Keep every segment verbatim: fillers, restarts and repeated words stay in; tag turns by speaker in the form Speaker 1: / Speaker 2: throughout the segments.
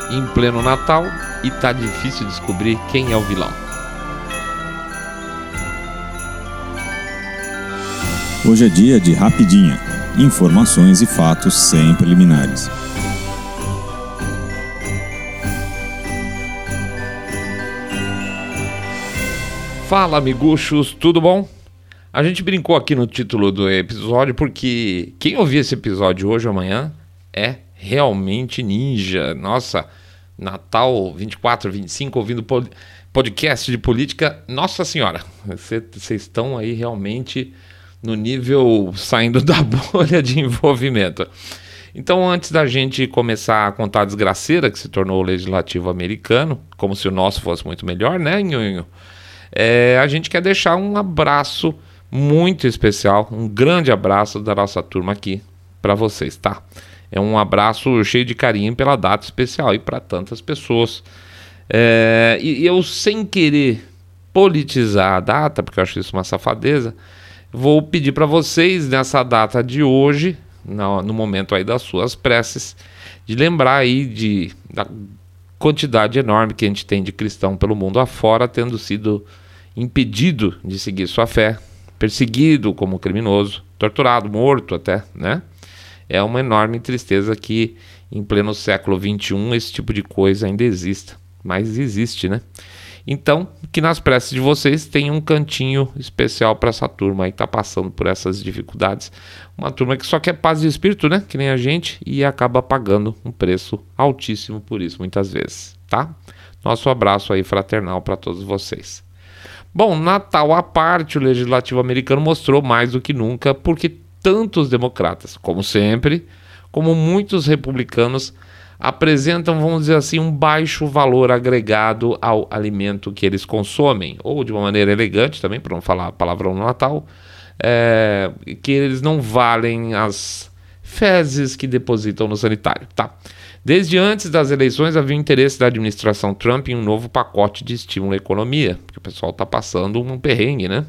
Speaker 1: em pleno Natal e tá difícil descobrir quem é o vilão.
Speaker 2: Hoje é dia de Rapidinha. Informações e fatos sem preliminares.
Speaker 1: Fala, amiguchos, tudo bom? A gente brincou aqui no título do episódio porque quem ouvir esse episódio hoje ou amanhã é realmente ninja. Nossa, Natal vinte e quatro, vinte e cinco, ouvindo podcast de política. Nossa senhora, vocês estão aí realmente no nível saindo da bolha de envolvimento. Então, antes da gente começar a contar a desgraceira que se tornou o legislativo americano, como se o nosso fosse muito melhor, né, Nhonho? É, a gente quer deixar um abraço muito especial, um grande abraço da nossa turma aqui para vocês, tá? É um abraço cheio de carinho pela data especial e para tantas pessoas. É, e, e eu, sem querer politizar a data, porque eu acho isso uma safadeza, vou pedir para vocês, nessa data de hoje, no, no momento aí das suas preces, de lembrar aí de, da quantidade enorme que a gente tem de cristão pelo mundo afora, tendo sido impedido de seguir sua fé, perseguido como criminoso, torturado, morto até, né? É uma enorme tristeza que em pleno século vinte e um esse tipo de coisa ainda exista, mas existe, né? Então, que nas preces de vocês tenha um cantinho especial para essa turma aí que está passando por essas dificuldades. Uma turma que só quer paz de espírito, né? Que nem a gente, e acaba pagando um preço altíssimo por isso, muitas vezes, tá? Nosso abraço aí fraternal para todos vocês. Bom, Natal à parte, o legislativo americano mostrou mais do que nunca porque tantos democratas, como sempre, como muitos republicanos, apresentam, vamos dizer assim, um baixo valor agregado ao alimento que eles consomem, ou de uma maneira elegante também, para não falar palavrão no Natal, é, que eles não valem as fezes que depositam no sanitário, tá? Desde antes das eleições havia interesse da administração Trump em um novo pacote de estímulo à economia, porque o pessoal está passando um perrengue, né?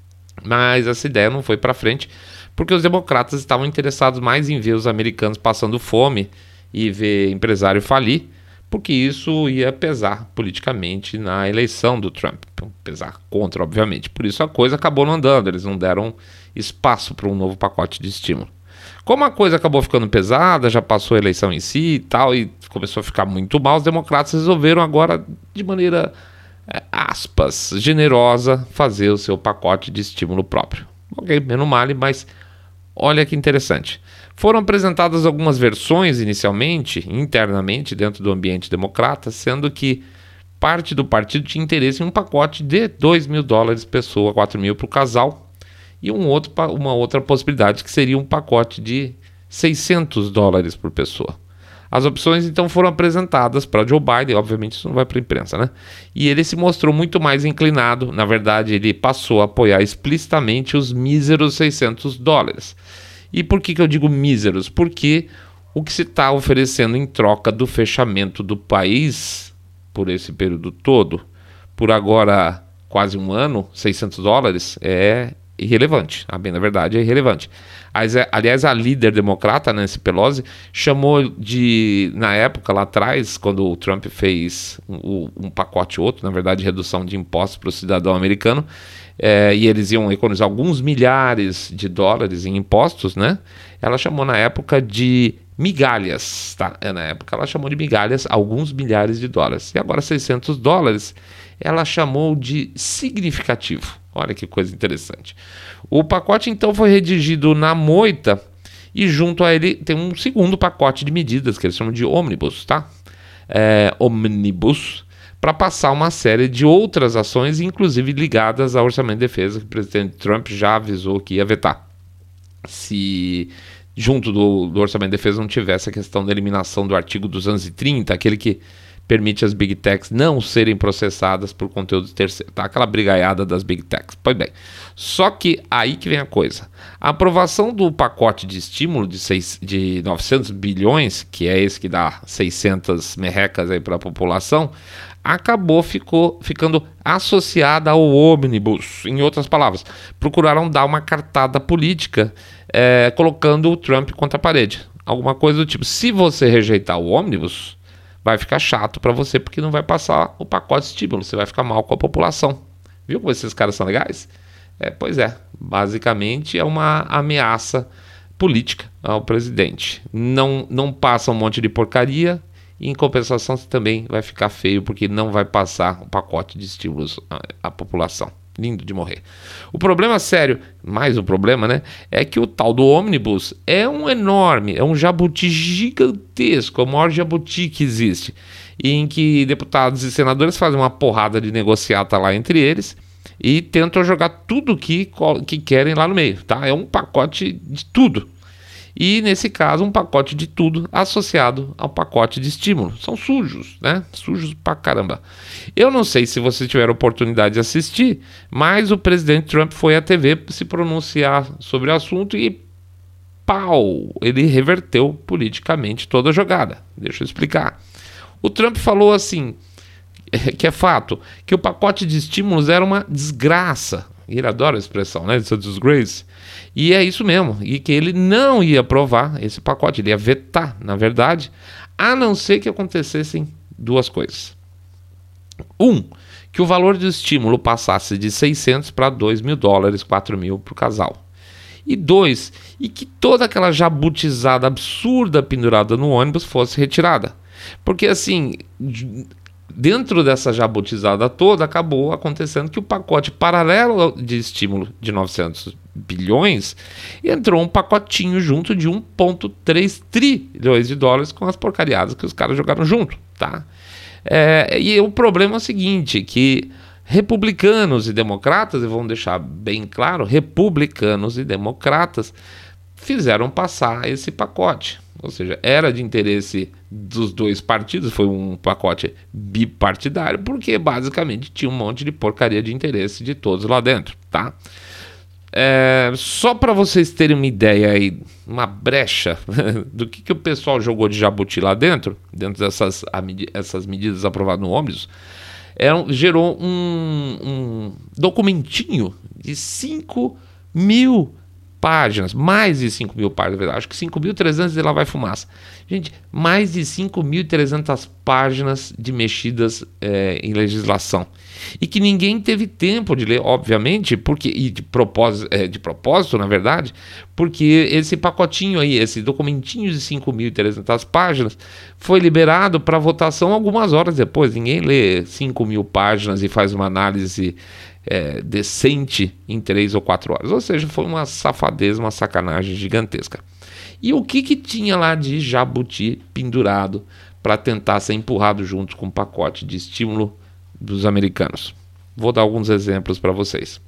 Speaker 1: Mas essa ideia não foi para frente, porque os democratas estavam interessados mais em ver os americanos passando fome e ver empresário falir, porque isso ia pesar politicamente na eleição do Trump, pesar contra, obviamente. Por isso a coisa acabou não andando, eles não deram espaço para um novo pacote de estímulo. Como a coisa acabou ficando pesada, já passou a eleição em si e tal, e começou a ficar muito mal, os democratas resolveram agora, de maneira, é, aspas, generosa, fazer o seu pacote de estímulo próprio. Ok, menos mal, mas olha que interessante. Foram apresentadas algumas versões inicialmente, internamente, dentro do ambiente democrata, sendo que parte do partido tinha interesse em um pacote de dois mil dólares pessoa, quatro mil para o casal, e um outro, uma outra possibilidade que seria um pacote de seiscentos dólares por pessoa. As opções então foram apresentadas para Joe Biden, obviamente isso não vai para a imprensa, né? E ele se mostrou muito mais inclinado, na verdade ele passou a apoiar explicitamente os míseros seiscentos dólares. E por que que eu digo míseros? Porque o que se está oferecendo em troca do fechamento do país por esse período todo, por agora quase um ano, seiscentos dólares, é irrelevante. A bem, na verdade, é irrelevante. Aliás, a líder democrata, Nancy Pelosi, chamou de, na época, lá atrás, quando o Trump fez um, um pacote outro, na verdade, redução de impostos para o cidadão americano, É, e eles iam economizar alguns milhares de dólares em impostos, né? Ela chamou na época de migalhas, tá? Na época ela chamou de migalhas alguns milhares de dólares. E agora seiscentos dólares ela chamou de significativo. Olha que coisa interessante. O pacote então foi redigido na moita e junto a ele tem um segundo pacote de medidas que eles chamam de ônibus, tá? É, omnibus, para passar uma série de outras ações, inclusive ligadas ao orçamento de defesa, que o presidente Trump já avisou que ia vetar. Se junto do, do orçamento de defesa não tivesse a questão da eliminação do artigo duzentos e trinta, aquele que permite as Big Techs não serem processadas por conteúdos terceiros, tá? Aquela brigaiada das Big Techs. Pois bem, só que aí que vem a coisa. A aprovação do pacote de estímulo de, seis, de novecentos bilhões, que é esse que dá seiscentas merrecas aí para a população, acabou ficou, ficando associada ao ônibus. Em outras palavras, procuraram dar uma cartada política, é, colocando o Trump contra a parede. Alguma coisa do tipo, se você rejeitar o ônibus, vai ficar chato para você porque não vai passar o pacote de estímulo, você vai ficar mal com a população. Viu como esses caras são legais? É, pois é, basicamente é uma ameaça política ao presidente. Não, não passa um monte de porcaria e em compensação você também vai ficar feio porque não vai passar o pacote de estímulos à, à população. Lindo de morrer. O problema sério, mais um problema, né? É que o tal do ônibus é um enorme, é um jabuti gigantesco, é o maior jabuti que existe, em que deputados e senadores fazem uma porrada de negociata lá entre eles e tentam jogar tudo que, que querem lá no meio, tá? É um pacote de tudo. E, nesse caso, um pacote de tudo associado ao pacote de estímulo. São sujos, né? Sujos pra caramba. Eu não sei se vocês tiveram oportunidade de assistir, mas o presidente Trump foi à T V se pronunciar sobre o assunto e, pau, ele reverteu politicamente toda a jogada. Deixa eu explicar. O Trump falou assim, que é fato, que o pacote de estímulos era uma desgraça. E ele adora a expressão, né? It's a disgrace. E é isso mesmo. E que ele não ia aprovar esse pacote. Ele ia vetar, na verdade, a não ser que acontecessem duas coisas. Um, que o valor do estímulo passasse de seiscentos para dois mil dólares, quatro mil para o casal. E dois, e que toda aquela jabutizada absurda pendurada no ônibus fosse retirada. Porque assim, dentro dessa jabutizada toda, acabou acontecendo que o pacote paralelo de estímulo de novecentos bilhões entrou um pacotinho junto de um vírgula três trilhões de dólares com as porcariadas que os caras jogaram junto, tá? É, e o problema é o seguinte, que republicanos e democratas, e vamos deixar bem claro, republicanos e democratas fizeram passar esse pacote. Ou seja, era de interesse dos dois partidos, foi um pacote bipartidário, porque basicamente tinha um monte de porcaria de interesse de todos lá dentro, tá? É, só para vocês terem uma ideia aí, uma brecha do que, que o pessoal jogou de jabuti lá dentro, dentro dessas essas medidas aprovadas no ônibus, é, gerou um, um documentinho de cinco mil páginas, mais de cinco mil páginas, na verdade, acho que cinco mil e trezentas e lá vai fumaça. Gente, mais de cinco mil e trezentas páginas de mexidas é, em legislação. E que ninguém teve tempo de ler, obviamente, porque, e de propósito, é, de propósito, na verdade, porque esse pacotinho aí, esse documentinho de cinco mil e trezentas páginas, foi liberado para votação algumas horas depois. Ninguém lê cinco mil páginas e faz uma análise É, decente em três ou quatro horas. Ou seja, foi uma safadeza, uma sacanagem gigantesca. E o que, que tinha lá de jabuti pendurado para tentar ser empurrado junto com o pacote de estímulo dos americanos? Vou dar alguns exemplos para vocês.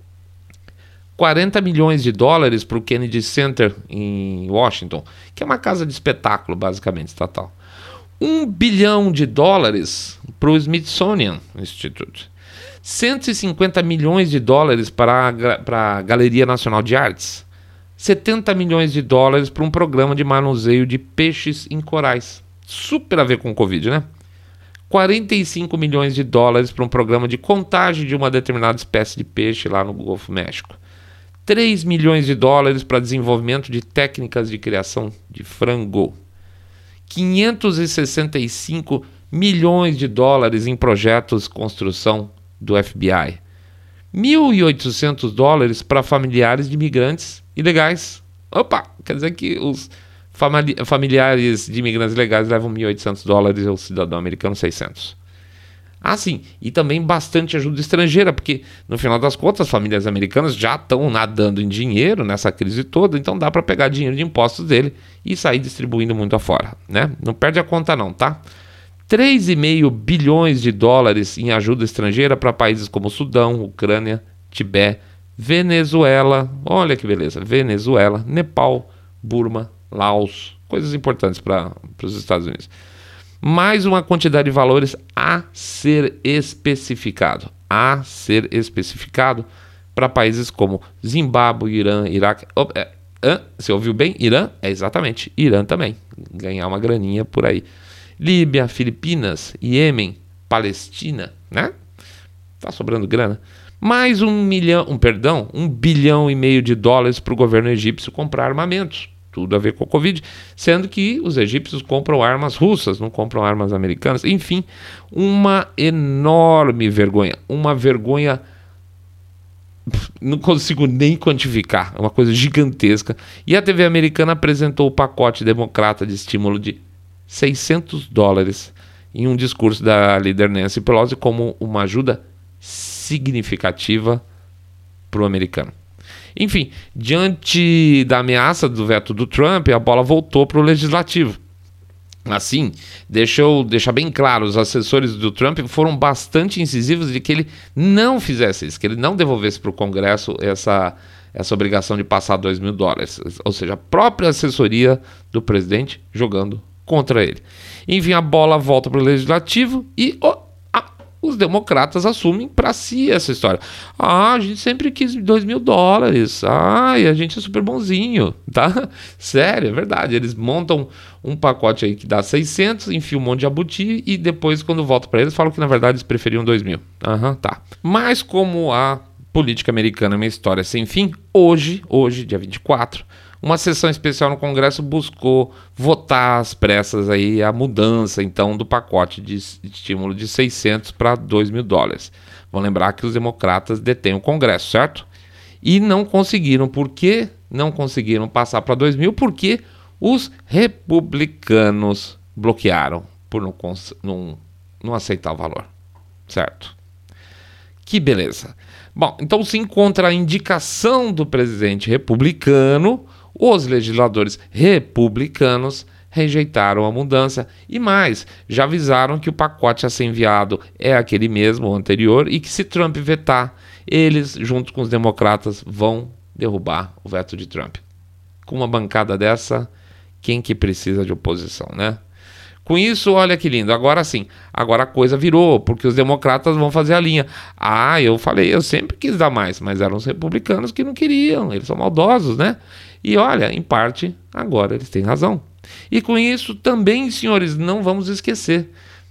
Speaker 1: quarenta milhões de dólares para o Kennedy Center em Washington, que é uma casa de espetáculo, basicamente, estatal. Um bilhão de dólares para o Smithsonian Institute. cento e cinquenta milhões de dólares para a, para a Galeria Nacional de Artes. setenta milhões de dólares para um programa de manuseio de peixes em corais. Super a ver com o Covid, né? quarenta e cinco milhões de dólares para um programa de contagem de uma determinada espécie de peixe lá no Golfo México. três milhões de dólares para desenvolvimento de técnicas de criação de frango. quinhentos e sessenta e cinco milhões de dólares em projetos de construção do F B I. mil e oitocentos dólares para familiares de imigrantes ilegais. Opa, quer dizer que os famili- familiares de imigrantes ilegais levam mil e oitocentos dólares e o cidadão americano seiscentos. Ah, sim, e também bastante ajuda estrangeira, porque no final das contas as famílias americanas já estão nadando em dinheiro nessa crise toda, então dá para pegar dinheiro de impostos dele e sair distribuindo muito afora, né? Não perde a conta não, tá? três vírgula cinco bilhões de dólares em ajuda estrangeira para países como Sudão, Ucrânia, Tibete, Venezuela, olha que beleza, Venezuela, Nepal, Burma, Laos, coisas importantes para os Estados Unidos. Mais uma quantidade de valores a ser especificado, a ser especificado para países como Zimbábue, Irã, Iraque. Oh, é, é, você ouviu bem? Irã? É exatamente, Irã também, ganhar uma graninha por aí. Líbia, Filipinas, Iêmen, Palestina, né? Tá sobrando grana. Mais um milhão, um perdão, um bilhão e meio de dólares para o governo egípcio comprar armamentos. tudo a ver com o Covid, sendo que os egípcios compram armas russas, não compram armas americanas. Enfim, uma enorme vergonha, uma vergonha, não consigo nem quantificar, é uma coisa gigantesca. E a T V americana apresentou o pacote democrata de estímulo de seiscentos dólares em um discurso da líder Nancy Pelosi como uma ajuda significativa para o americano. Enfim, diante da ameaça do veto do Trump, a bola voltou para o legislativo. Assim, deixou deixar bem claro, os assessores do Trump foram bastante incisivos de que ele não fizesse isso, que ele não devolvesse para o Congresso essa, essa obrigação de passar dois mil dólares. Ou seja, a própria assessoria do presidente jogando contra ele. Enfim, a bola volta para o legislativo e oh, ah, os democratas assumem para si essa história. Ah, a gente sempre quis dois mil dólares. Ah, e a gente é super bonzinho, tá? Sério, é verdade. Eles montam um pacote aí que dá seiscentos, enfiam um monte de jabuti e depois, quando volta para eles, falam que na verdade eles preferiam dois mil. Aham, uhum, tá. Mas como a política americana é uma história sem fim, hoje, hoje, dia vinte e quatro, uma sessão especial no Congresso buscou votar às pressas aí a mudança, então, do pacote de estímulo de seiscentos para dois mil dólares. Vão lembrar que os democratas detêm o Congresso, certo? E não conseguiram. Por que não conseguiram passar para dois mil? Porque os republicanos bloquearam por não, não, não aceitar o valor, certo? Que beleza. Bom, então se encontra a indicação do presidente republicano, os legisladores republicanos rejeitaram a mudança e mais, já avisaram que o pacote a ser enviado é aquele mesmo, o anterior, e que se Trump vetar, eles, junto com os democratas, vão derrubar o veto de Trump. Com uma bancada dessa, quem que precisa de oposição, né? Com isso, olha que lindo, agora sim, agora a coisa virou, porque os democratas vão fazer a linha. Ah, eu falei, eu sempre quis dar mais, mas eram os republicanos que não queriam, eles são maldosos, né? E olha, em parte, agora eles têm razão. E com isso também, senhores, não vamos esquecer,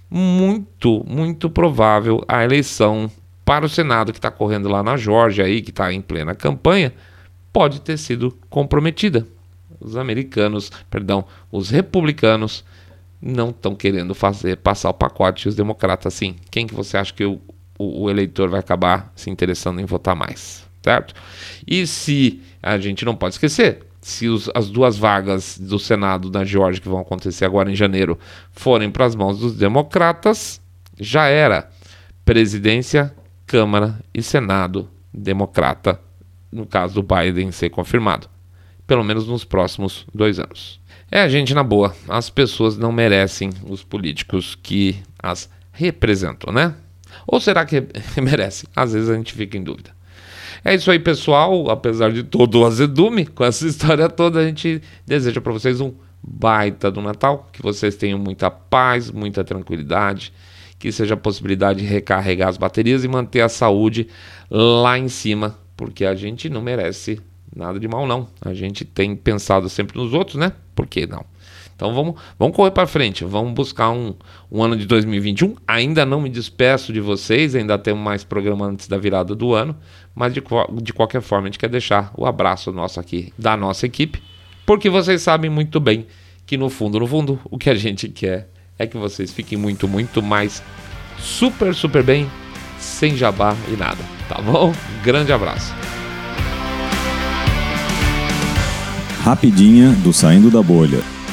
Speaker 1: muito, muito provável a eleição para o Senado que está correndo lá na Geórgia, aí, que está em plena campanha, pode ter sido comprometida. Os americanos, perdão, os republicanos não estão querendo fazer, passar o pacote, e os democratas sim. Quem que você acha que o, o, o eleitor vai acabar se interessando em votar mais, certo? E se, a gente não pode esquecer, se os, as duas vagas do Senado da Geórgia, que vão acontecer agora em janeiro, forem para as mãos dos democratas, já era presidência, Câmara e Senado democrata, no caso do Biden ser confirmado, pelo menos nos próximos dois anos. É, gente, na boa, as pessoas não merecem os políticos que as representam, né? Ou será que merecem? Às vezes a gente fica em dúvida. É isso aí, pessoal. Apesar de todo o azedume, com essa história toda, a gente deseja para vocês um baita do Natal, que vocês tenham muita paz, muita tranquilidade, que seja a possibilidade de recarregar as baterias e manter a saúde lá em cima, porque a gente não merece nada de mal, não. A gente tem pensado sempre nos outros, né? Por que não? Então vamos, vamos correr para frente, vamos buscar um, um ano de dois mil e vinte e um. Ainda não me despeço de vocês, ainda temos mais programa antes da virada do ano, mas de, de qualquer forma a gente quer deixar o abraço nosso aqui, da nossa equipe, porque vocês sabem muito bem que no fundo, no fundo, o que a gente quer é que vocês fiquem muito, muito mais super, super bem, sem jabá e nada, tá bom? Grande abraço.
Speaker 2: Rapidinha do Saindo da Bolha.